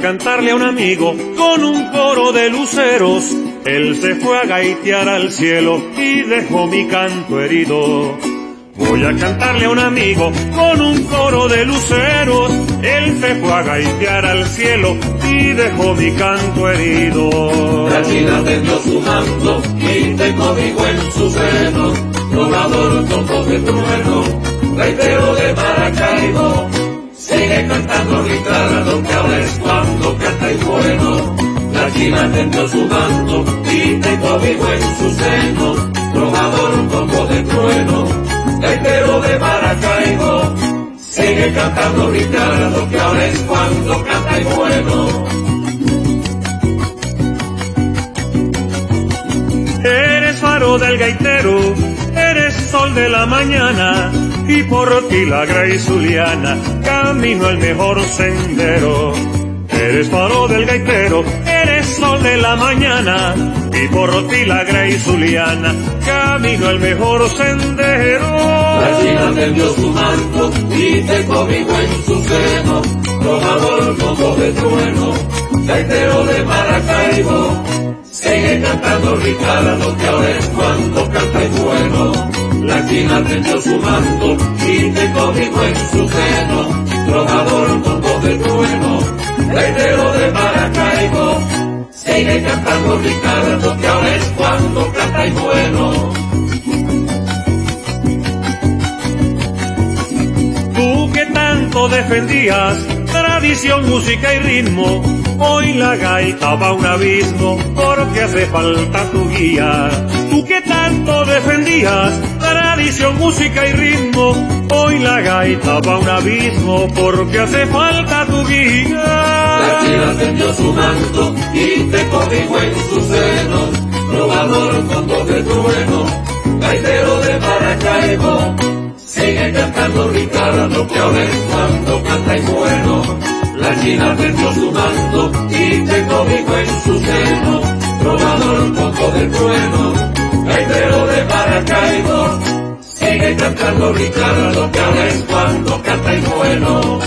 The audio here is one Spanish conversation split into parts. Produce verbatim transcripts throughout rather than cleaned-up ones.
cantarle a un amigo con un coro de luceros. Él se fue a gaitear al cielo y dejó mi canto herido. Voy a cantarle a un amigo con un coro de luceros. Él se fue a gaitear al cielo y dejó mi canto herido. La china tendió su manto y te cobijó en su seno. Trovador con voz de trueno, gaitero de Maracaibo. Sigue cantando Ricardo, que ahora es cuando canta y bueno. La china tendió su manto y te cobijó en su seno. Trovador con voz de trueno, gaitero de Maracaibo. Sigue cantando Ricardo, que ahora es cuando canta y bueno. Eres faro del gaitero, eres sol de la mañana, y por ti la Grey Zuliana camino al mejor sendero. Eres faro del gaitero, eres sol de la mañana, y por ti la Grey Zuliana camino al mejor sendero. La china tendió su manto y te cobijó en su seno. Trovador con voz de trueno, gaitero de Maracaibo. Sigue cantando Ricardo, que ahora es cuando canta y bueno. La china tendió su manto y te cobijó en su seno. Trovador con voz de trueno, gaitero de Maracaibo. Sigue cantando Ricardo, que ahora es cuando canta y bueno. Tú que tanto defendías tradición, música y ritmo, hoy la gaita va a un abismo porque hace falta tu guía. Tú que tanto defendías tradición, música y ritmo, hoy la gaita va a un abismo porque hace falta tu guía. La china tendió su manto y te cobijó en su seno. Trovador con voz de trueno, gaitero de Maracaibo. Sigue cantando Ricardo, que ahora es cuando canta y bueno. La china tendió su manto y te cobijó en su seno. Trovador con voz de trueno, gaitero de Maracaibo. Sigue cantando Ricardo, que ahora es cuando canta y bueno.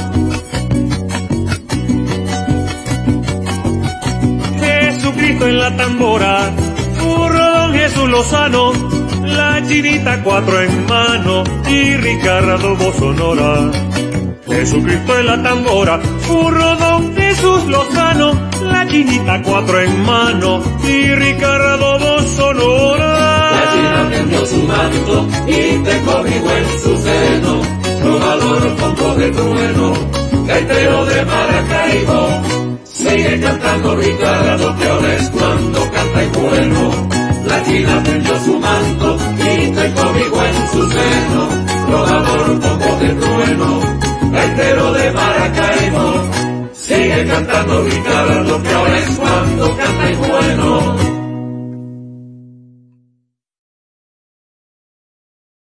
Jesucristo en la tambora, burro don Jesús Lozano, la chinita cuatro en mano y Ricardo voz sonora. Jesucristo en la tambora, burro don Jesús Lozano, la chinita cuatro en mano y Ricardo voz sonora. La china tendió su manto y te cobijó en su seno. Trovador con voz de trueno, gaitero de Maracaibo. Sigue cantando Ricardo, que ahora es cuando canta y bueno. La china tendió su manto y te cobijó en su seno. Trovador con voz de trueno, gaitero de Maracaibo. Sigue cantando Ricardo, que ahora es cuando